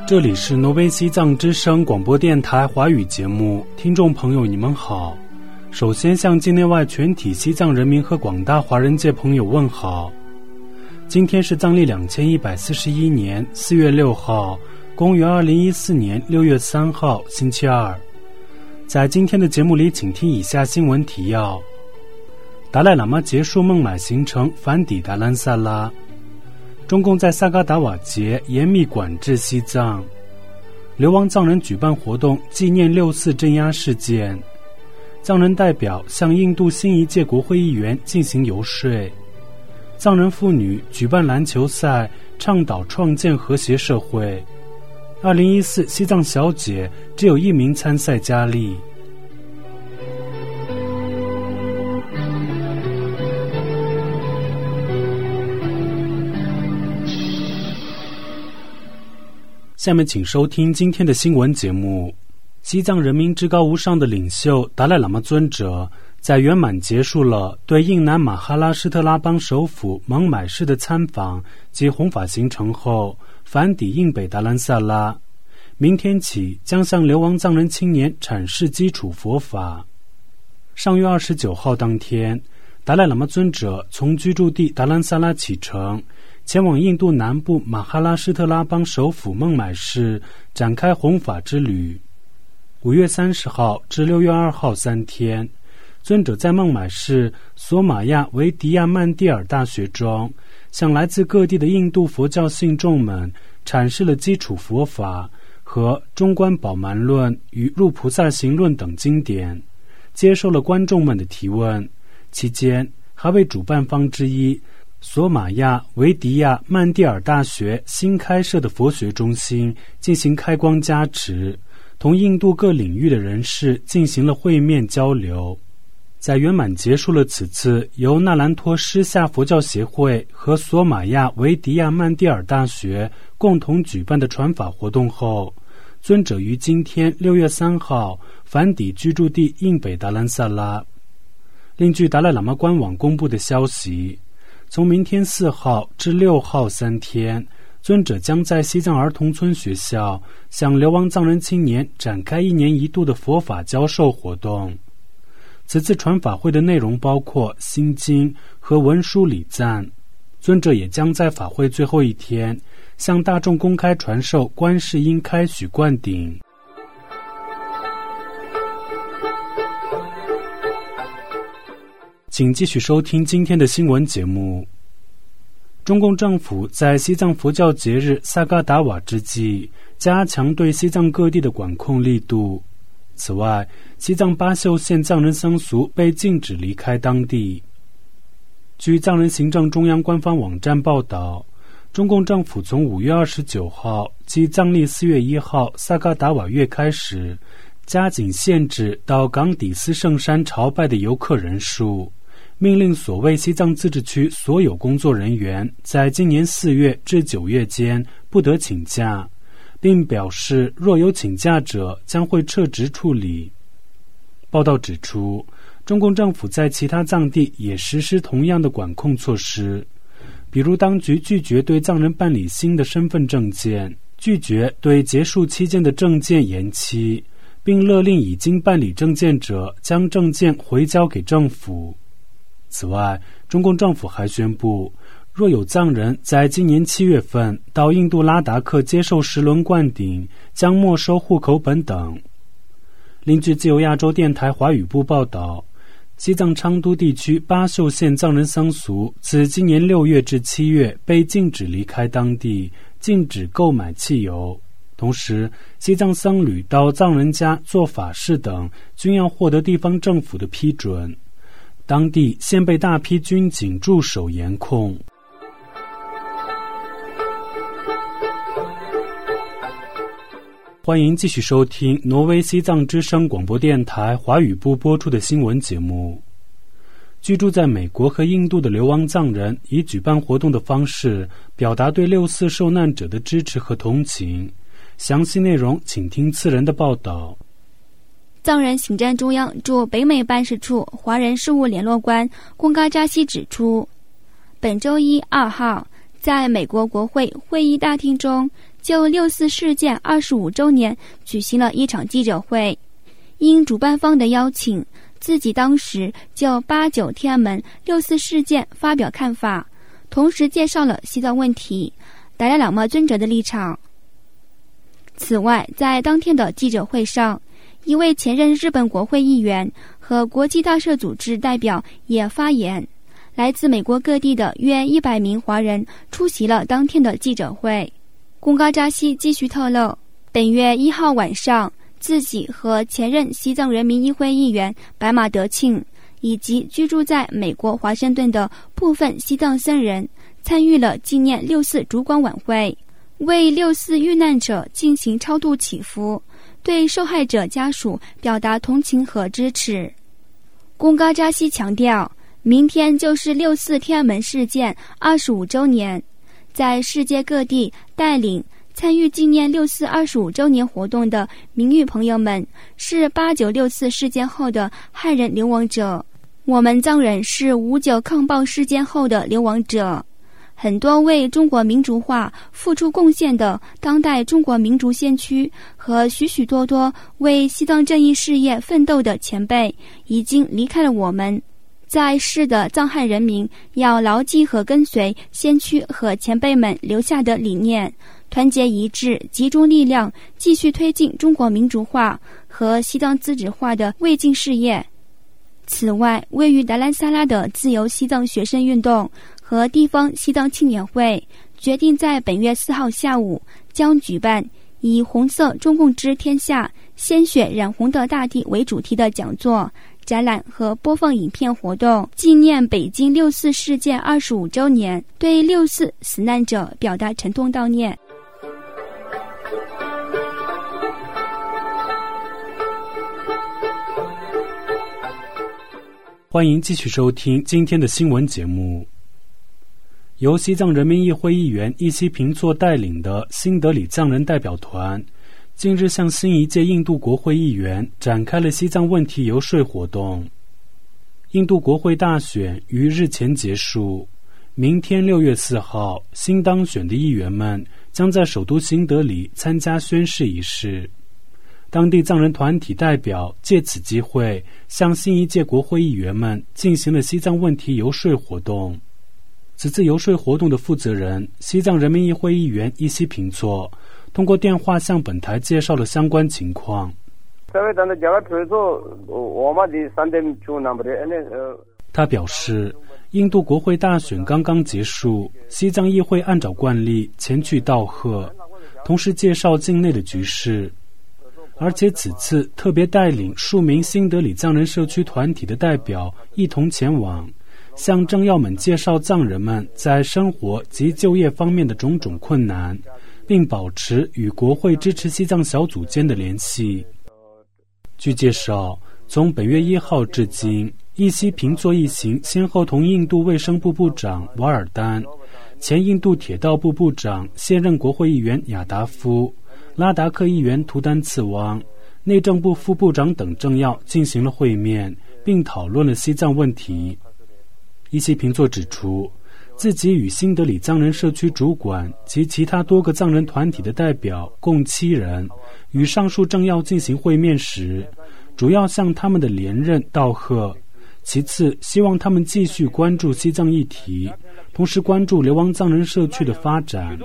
这里是挪威西藏之声广播电台华语节目，听众朋友你们好。首先向境内外全体西藏人民和广大华人界朋友问好。今天是藏历2141年4月6号，公元2014年6月3号，星期二。在今天的节目里，请听以下新闻提要：达赖喇嘛结束孟买行程，返抵达兰萨拉。中共在萨嘎达瓦节严密管制西藏，流亡藏人举办活动纪念6·4镇压事件，藏人代表向印度新一届国会议员进行游说，藏人妇女举办篮球赛，倡导创建和谐社会。2014西藏小姐只有1名参赛佳丽。下面请收听今天的新闻节目。西藏人民至高无上的领袖达赖喇嘛尊者在圆满结束了对印南马哈拉施特拉邦首府孟买市的参访及弘法行程后，返抵印北达兰萨拉，明天起将向流亡藏人青年阐释基础佛法。上月29号当天，达赖喇嘛尊者从居住地达兰萨拉启程，前往印度南部马哈拉施特拉邦首府孟买市展开弘法之旅。5月30号至6月2号3天，尊者在孟买市索玛亚维迪亚曼蒂尔大学中，向来自各地的印度佛教信众们阐释了基础佛法和中观宝鬘论与入菩萨行论等经典，接受了观众们的提问。期间还为主办方之一索玛亚维迪亚曼蒂尔大学新开设的佛学中心进行开光加持，同印度各领域的人士进行了会面交流。在圆满结束了此次由纳兰托施夏佛教协会和索玛亚维迪亚曼蒂尔大学共同举办的传法活动后，尊者于今天6月3号返抵居住地印北达兰萨拉。另据达赖喇嘛官网公布的消息，从明天4号至6号3天，尊者将在西藏儿童村学校向流亡藏人青年展开1年1度的佛法教授活动。此次传法会的内容包括心经和文书礼赞。尊者也将在法会最后一天向大众公开传授观世音开许灌顶。请继续收听今天的新闻节目。中共政府在西藏佛教节日萨嘎达瓦之际，加强对西藏各地的管控力度。此外，西藏巴秀县藏人僧俗被禁止离开当地。据藏人行政中央官方网站报道，中共政府从5月29号即藏历4月1号萨嘎达瓦月开始，加紧限制到冈底斯圣山朝拜的游客人数，命令所谓西藏自治区所有工作人员在今年4月至9月间不得请假，并表示若有请假者将会撤职处理。报道指出，中共政府在其他藏地也实施同样的管控措施，比如当局拒绝对藏人办理新的身份证件，拒绝对结束期间的证件延期，并勒令已经办理证件者将证件回交给政府。此外，中共政府还宣布，若有藏人在今年7月份到印度拉达克接受10轮灌顶，将没收户口本等。另据自由亚洲电台华语部报道，西藏昌都地区巴秀县藏人僧俗自今年6月至7月被禁止离开当地，禁止购买汽油。同时，西藏僧侣到藏人家做法事等均要获得地方政府的批准。当地现被大批军警驻守严控。欢迎继续收听挪威西藏之声广播电台华语部播出的新闻节目。居住在美国和印度的流亡藏人以举办活动的方式表达对6·4受难者的支持和同情。详细内容请听次人的报道。 藏人行政中央驻北美办事处华人事务联络官贡嘎扎西指出，本周一2号在美国国会会议大厅中就6·4事件25周年举行了一场记者会。应主办方的邀请，自己当时就89天安门6·4事件发表看法，同时介绍了西藏问题达赖喇嘛尊者的立场。此外，在当天的记者会上，一位前任日本国会议员和国际大赦组织代表也发言。来自美国各地的约100名华人出席了当天的记者会。贡嘎扎西继续透露，本月1号晚上，自己和前任西藏人民议会议员白马德庆以及居住在美国华盛顿的部分西藏僧人参与了纪念6·4烛光晚会，为6·4遇难者进行超度祈福，对受害者家属表达同情和支持。贡嘎扎西强调，明天就是6·4天安门事件25周年，在世界各地带领参与纪念6·4 25周年活动的名誉朋友们，是89/6·4事件后的汉人流亡者，我们藏人是59抗暴事件后的流亡者。很多为中国民族化付出贡献的当代中国民族先驱和许许多多为西藏正义事业奋斗的前辈已经离开了我们。在世的藏汉人民要牢记和跟随先驱和前辈们留下的理念，团结一致，集中力量，继续推进中国民族化和西藏自治化的卫进事业。此外，位于达兰萨拉的自由西藏学生运动和地方西藏青年会决定在本月4号下午将举办以红色中共之天下，鲜血染红的大地为主题的讲座、展览和播放影片活动，纪念北京6·4事件25周年，对6·4死难者表达沉痛悼念。 欢迎继续收听今天的新闻节目。由西藏人民议会议员伊西平措带领的新德里藏人代表团近日向新一届印度国会议员展开了西藏问题游说活动。印度国会大选于日前结束，明天6月4号，新当选的议员们将在首都新德里参加宣誓仪式。当地藏人团体代表借此机会向新一届国会议员们进行了西藏问题游说活动。此次游说活动的负责人西藏人民议会议员伊西平措通过电话向本台介绍了相关情况。他表示，印度国会大选刚刚结束，西藏议会按照惯例前去道贺，同时介绍境内的局势。而且此次特别带领数名新德里藏人社区团体的代表一同前往，向政要们介绍藏人们在生活及就业方面的种种困难，并保持与国会支持西藏小组间的联系。据介绍，从本月1号至今，伊西平措一行先后同印度卫生部部长瓦尔丹、前印度铁道部部长、现任国会议员亚达夫、拉达克议员图丹次汪、内政部副部长等政要进行了会面，并讨论了西藏问题。伊西平措指出，自己与新德里藏人社区主管及其他多个藏人团体的代表共7人，与上述政要进行会面时，主要向他们的连任道贺，其次希望他们继续关注西藏议题，同时关注流亡藏人社区的发展。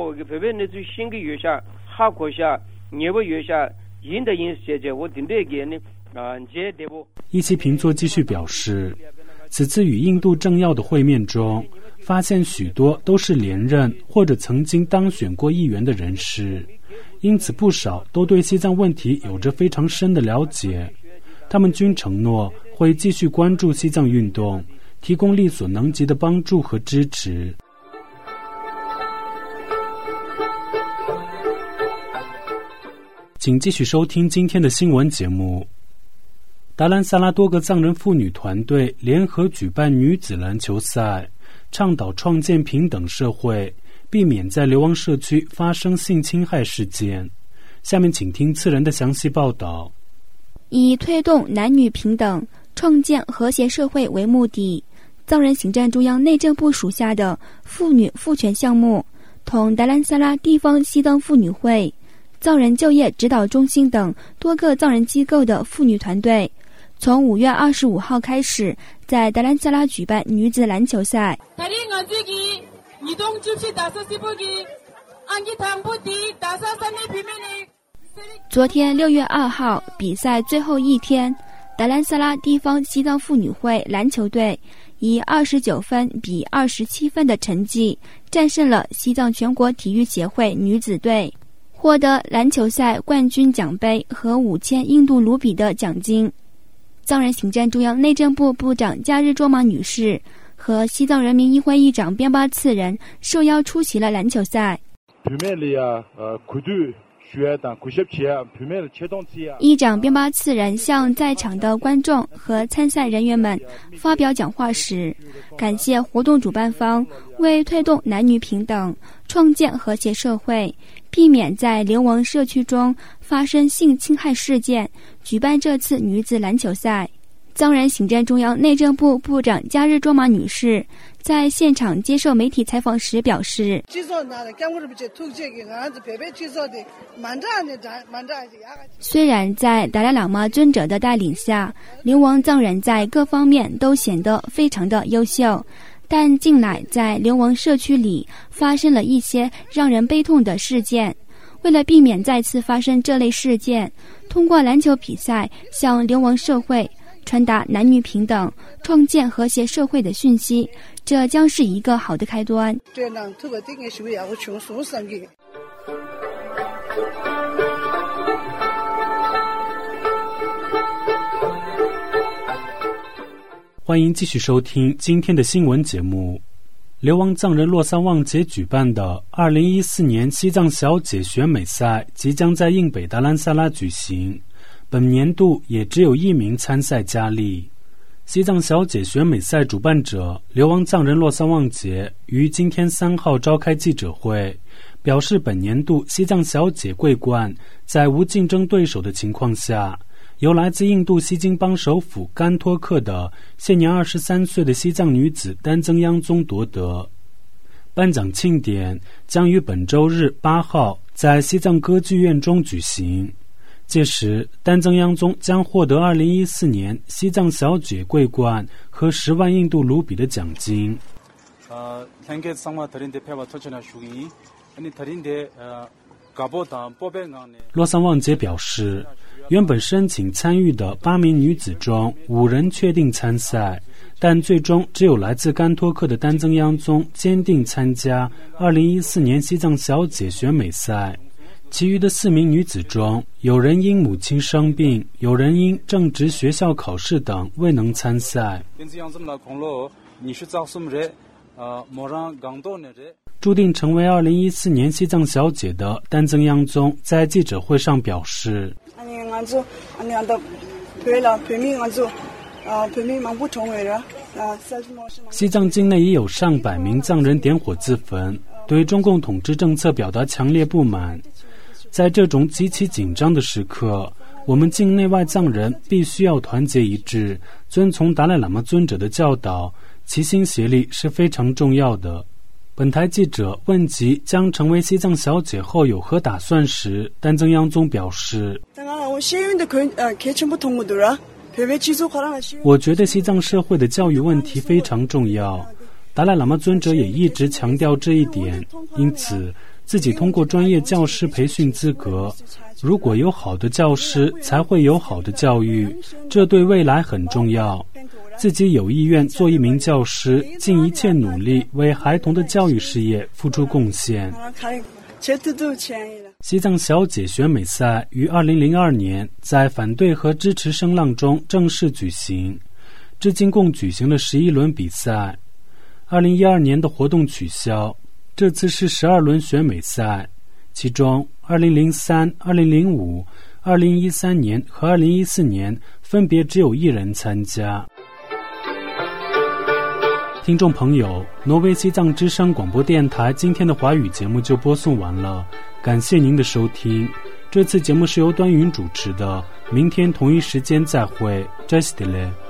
伊西平措继续表示，此次与印度政要的会面中，发现许多都是连任或者曾经当选过议员的人士，因此不少都对西藏问题有着非常深的了解。他们均承诺会继续关注西藏运动，提供力所能及的帮助和支持。请继续收听今天的新闻节目。达兰萨拉多个藏人妇女团队联合举办女子篮球赛，倡导创建平等社会，避免在流亡社区发生性侵害事件。下面请听次人的详细报道。 以推动男女平等、创建和谐社会为目的，藏人行政中央内政部属下的妇女赋权项目同达兰萨拉地方西藏妇女会、藏人就业指导中心等多个藏人机构的妇女团队，从5月25号开始在达兰萨拉举办女子篮球赛。昨天6月2号比赛最后一天，达兰萨拉地方西藏妇女会篮球队以29分比27分的成绩战胜了西藏全国体育协会女子队，获得篮球赛冠军奖杯和5000印度卢比的奖金。藏人行政中央内政部部长加日卓玛女士和西藏人民议会议长边巴次仁受邀出席了篮球赛。议长边巴次仁向在场的观众和参赛人员们发表讲话时，感谢活动主办方为推动男女平等、创建和谐社会，避免在流亡社区中发生性侵害事件，举办这次女子篮球赛。藏人行政中央内政部部长加日卓玛女士在现场接受媒体采访时表示，虽然在达赖喇嘛尊者的带领下，流亡藏人在各方面都显得非常的优秀，但近来在流亡社区里发生了一些让人悲痛的事件。为了避免再次发生这类事件，通过篮球比赛向流亡社会传达男女平等、创建和谐社会的讯息，这将是一个好的开端。 欢迎继续收听今天的新闻节目。流亡藏人洛桑旺节举办的2014年西藏小姐选美赛即将在印北达兰萨拉举行，本年度也只有1名参赛佳丽。西藏小姐选美赛主办者流亡藏人洛桑旺节于今天3号召开记者会，表示本年度西藏小姐桂冠在无竞争对手的情况下，由来自印度西京邦首府甘托克的现年23岁的西藏女子丹增央宗夺得。颁奖庆典将于本周日8号在西藏歌剧院中举行，届时丹增央宗将获得2014年西藏小姐桂冠和10万印度卢比的奖金。洛桑旺节表示，原本申请参与的8名女子中5人确定参赛，但最终只有来自甘托克的丹增央宗坚定参加2014年西藏小姐选美赛。其余的4名女子中，有人因母亲生病，有人因正值学校考试等未能参赛。注定成为2014年西藏小姐的丹增央宗在记者会上表示，西藏境内已有上百名藏人点火自焚，对中共统治政策表达强烈不满。在这种极其紧张的时刻，我们境内外藏人必须要团结一致，遵从达赖喇嘛尊者的教导，齐心协力是非常重要的。本台记者问及将成为西藏小姐后有何打算时，丹增央宗表示，我觉得西藏社会的教育问题非常重要，达赖喇嘛尊者也一直强调这一点，因此自己通过专业教师培训资格，如果有好的教师才会有好的教育，这对未来很重要。自己有意愿做一名教师，尽一切努力为孩童的教育事业付出贡献。西藏小姐选美赛于2002年在反对和支持声浪中正式举行，至今共举行了11轮比赛。2012年的活动取消，这次是12轮选美赛，其中2003、2005、2013年和2014年分别只有1人参加。听众朋友，挪威西藏之声广播电台今天的华语节目就播送完了，感谢您的收听。这次节目是由端云主持的，明天同一时间再会，再见。